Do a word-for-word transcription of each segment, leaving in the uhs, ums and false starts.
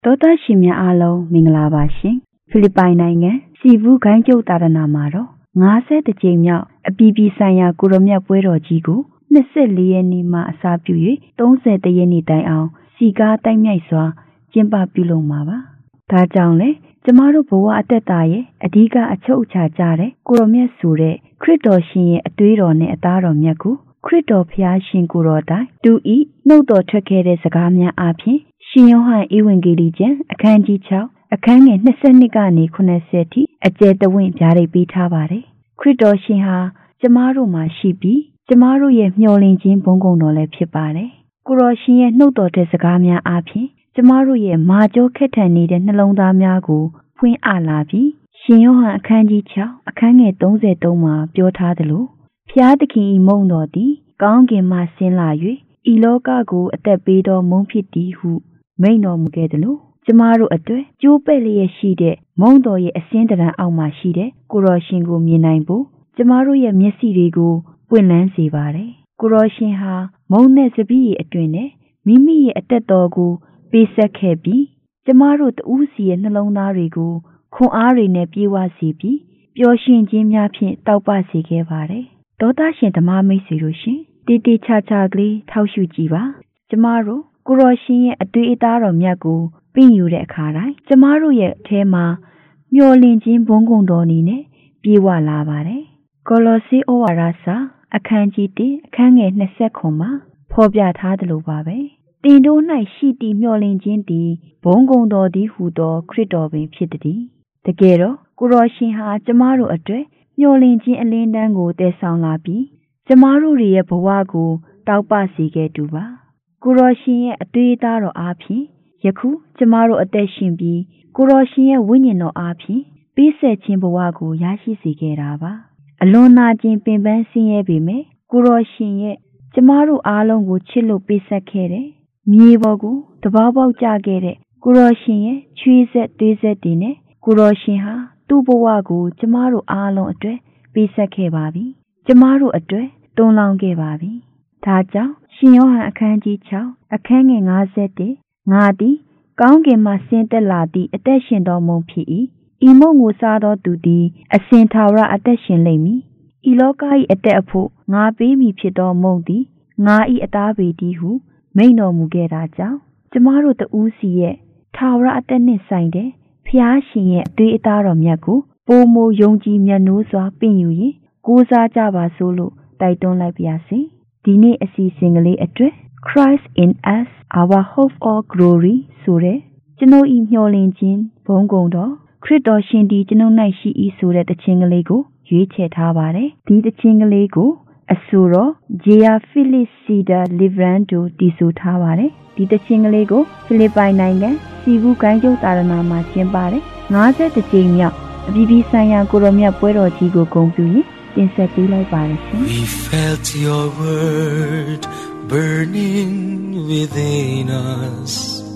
တောသားရှင်များအားလုံးမင်္ဂလာပါရှင်ဖိလစ်ပိုင်နိုင်ငံစီဘူးဂိုင်းကျုပ်တာရနာမှာတော့ငါးဆယ်ကြိမ်မြောက်အပြည်ပြည်ဆိုင်ရာကိုရမြတ်ပွဲတော်ကြီးကိုနှစ်ဆယ့်လေးရက်နေ့မှအစပြု၍သုံးဆယ်တစ်ရက်နေ့တိုင်အောင်စီကားတိုက်မြိုက်စွာကျင်းပပြုလုပ်မှာပါဒါကြောင့်လေကျမတို့ဘဝအသက်တာရဲ့အဓိကအချုပ်အခြာကြတဲ့ကိုရမြတ်ဆိုတဲ့ခရစ်တော်ရှင်ရဲ့အသွေးတော်နဲ့အသားတော်မြတ်ကိုခရစ်တော်ဖျားရှင်ကိုတော်တိုင်တူဤနှုတ်တော်ထွက်ခဲ့တဲ့စကားများအပြင်ရှင်ယောဟန်ဧဝံဂေလိကျမ်းအခန်းကြီး၆အခန်းငယ်၂၂ကနေခုနှစ်ဆယ်ထိအကျယ်တဝင့်ပြရိပ်ပေးထားပါတယ်ခရစ်တော်ရှင်ဟာကျမတို့မှာရှိပြီးကျမတို့ရဲ့မျှော်လင့်ခြင်းဘုန်းကုံတော်လည်းဖြစ်ပါတယ်ကိုတော်ရှင်ရဲ့နှုတ်တော်တဲ့စကားများအပြင်ကျမတို့ရဲ့မာကြောခက်ထန်နေတဲ့နှလုံးသားများကိုဖွင့်အလာပြီးရှင်ယောဟန်အခန်းကြီး၆အခန်းငယ်၃၃မှာပြောထားသလိုဖျားသခင်၏မုန်တော်သည်ကောင်းကင်မှဆင်းလာ၍ဤလောကကိုအသက်ပေးတော်မုန်းဖြစ်သည်ဟုမိန့်တော်မူခဲ့သလိုကျမတို့အတွက်ကျိုးပဲ့လျက်ရှိတဲ့မုန်တော်ရဲ့အစင်းတရံအောက်မှာရှိတဲ့ကိုတော်ရှင်ကိုမြင်နိုင်ဖို့ကျမတို့ရဲ့မျက်စိတွေကိုပွင့်လန်းစေပါတယ်ကိုတော်ရှင်ဟာမုန်နဲ့စပီးရဲ့အတွင်နဲ့မိမိရဲ့အသက်တော်ကိုပေးဆက်ခဲ့ပြီးကျမတို့တူးစီရဲ့နှလုံးသားတွေကိုခွန်အားတွေနဲ့ပြေဝစေပြီးပျော်ရွှင်ခြင်းများဖြင့်တောက်ပစေခဲ့ပါတယ်တောသားရှင်ဓမ္မမိတ်ဆွေတို့ရှင်တေးတေးချာချာကလေးထောက်ရှုကြည့်ပါကျမတို့ကိုတော်ရှင်ရဲ့အသွေးအသားတော်မြတ်ကိုပင့်ယူတဲ့အခါတိုင်းကျမတို့ရဲ့အထဲမှာမျှော်လင့်ခြင်းဘုန်းကုံတော်နေနဲ့ပြေဝလာပါတယ်ကောလောစီဩဝါဒစာအခန်းကြီး၁အခန်းငယ်၂၉မှာဖော်ပြထားသလိုပါပဲတင်တို့၌ရှိသည့်မျှော်လင့်ခြင်းသည်ဘုန်းကုံတော်သည်ဟူသောခရစ်တော်ပင်ဖြစ်သည်တကယ်တော့ကိုတော်ရှင်ဟာကျမတို့အတွက်မျှော်လင့်ခြင်းအလင်းတန်းကိုတည်ဆောင်လာပြီးကျမတို့ရဲ့ဘဝကိုတောက်ပစေခဲ့သူပါကိုတော်ရှင်ရဲ့အသွေးသားတော်အားဖြင့်ယခုကျမတို့အသက်ရှင်ပြီးကိုတော်ရှင်ရဲ့ဝိညာဉ်တော်အားဖြင့်ပေးဆက်ခြင်းဘဝကိုရရှိစေခဲ့တာပါအလွန်နာကျင်ပင်ပန်းဆင်းရဲပေမဲ့ကိုတော်ရှင်ရဲ့ကျမတို့အားလုံးကိုချစ်လို့ပေးဆက်ခဲ့တဲ့မြေပေါ်ကိုတဘောက်ပေါက်ကျခဲ့တဲ့ကိုတော်ရှင်ရဲ့ချွေးဆက်သွေးဆက်တွေနဲ့ကိုတော်ရှင်ဟာသူ့ဘဝကိုကျမတို့အားလုံးအတွက်ပေးဆက်ခဲ့ပါပြီကျမတို့အတွက်တွန်းလောင်းခဲ့ပါပြီဒါကြောင့်ရှင်ယောဟန်အခန်းကြီး၆အခန်းငယ်၅၁ငါသည်ကောင်းကင်မှဆင်းသက်လာသည့်အသက်ရှင်သောမုန်ဖြစ်၏ဤမုန်ကိုစားသောသူသည်အစဉ်ထာဝရအသက်ရှင်လိမ့်မည်ဤလောက၏အသက်အဖို့ငါပေးမည်ဖြစ်သောမုန်သည်ငါ၏အသားပေသည်ဟုမိန့်တော်မူခဲ့တာကြောင့်ကျမတို့တဦးစီရဲ့ထာဝရအသက်နှင့်ဆိုင်တဲ့ဖျားရှင်ရဲ့အသွေးအသားတော်မြတ်ကိုပိုမိုယုံကြည်မြတ်နိုးစွာပင့်ယူရင်ကိုးစားကြပါစို့လို့တိုက်တွန်းလိုက်ပါရစေဒီနေ့အစီအစဉ်ကလေးအတွက် Christ in us our hope or glory ဆိုတဲ့ကျွန်ုပ်ဤမျှော်လင့်ခြင်းဘုန်းကုံတော်ခရစ်တော်ရှင်သည်ကျွန်ုပ်၌ရှိ၏ဆိုတဲ့တခြင်းကလေးကိုရွေးချယ်ထားပါတယ်ဒီတခြင်းကလေးကိုအဆိုတော် Jia Felicita Livrando တည်ဆိုထားပါတယ်ဒီတခြင်းကလေးကိုဖိလစ်ပိုင်နိုင်ငံစီဘူးဂိုင်းကျုပ်တာရနာမှာကျင်းပါတယ်၅၁ကြိမ်မြောက်အပြည်ပြည်ဆိုင်ရာကိုရမြတ်ပွဲတော်ကြီးကိုဂုဏ်ပြုရင်တင်ဆက်ပေးလိုက်ပါတယ်ရှင် We felt your word burning within us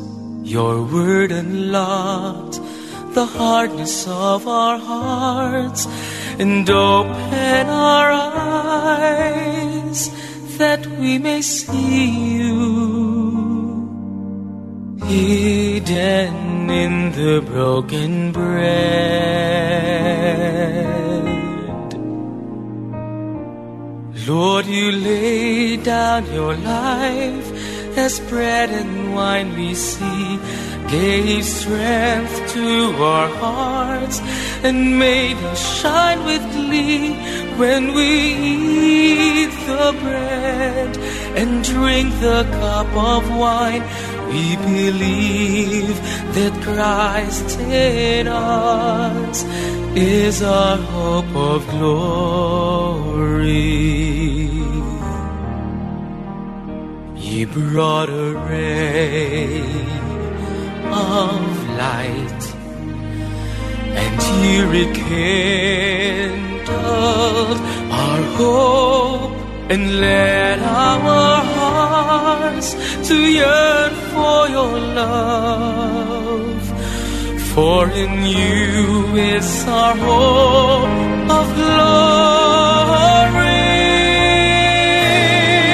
your word unlocked the hardness of our hearts and open our eyes that we may see you hidden in the broken bread Lord you laid down your life as bread and wine we see gave strength to our hearts and made us shine with glee when we eat the bread and drink the cup of wine we believe that Christ in us is our hope of glory He brought a ray of light and He rekindled our hope and led our hearts to yearn for your love for in you is our hope of glory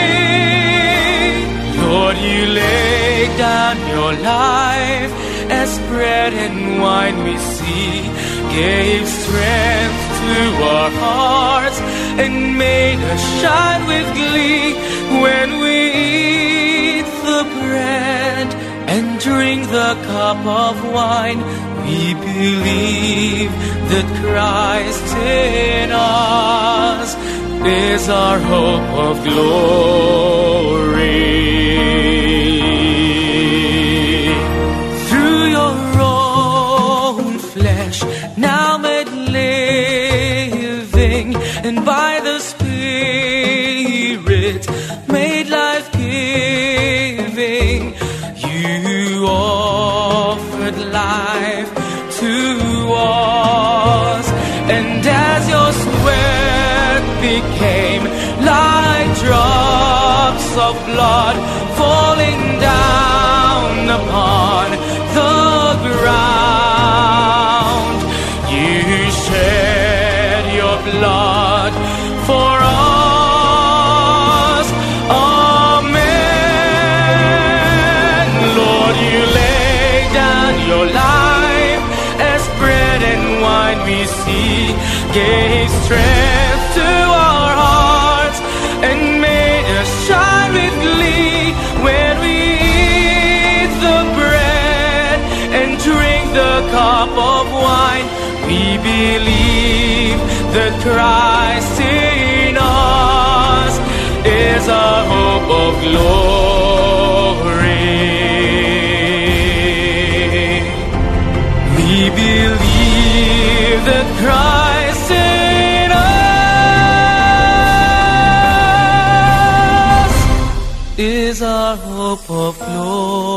Lord you laid down your life as bread and wine we see, gave strength to our hearts and made us shine with glee. When we eat the bread and drink the cup of wine, we believe that Christ in us is our hope of glory. Through your own flesh, now made living, and by the Spirit made life-giving, you offered life to us. And as your sweat became like drops of blood falling down upon the ground, you shed your blood for us. Amen. Lord, you laid down your life as bread and wine we see, gave strength to our hearts and made us shine with glee. When we eat the bread and drink the cup of wine, we believe that Christ in us is our hope of glory. We believe that Christ in us is our hope of glory.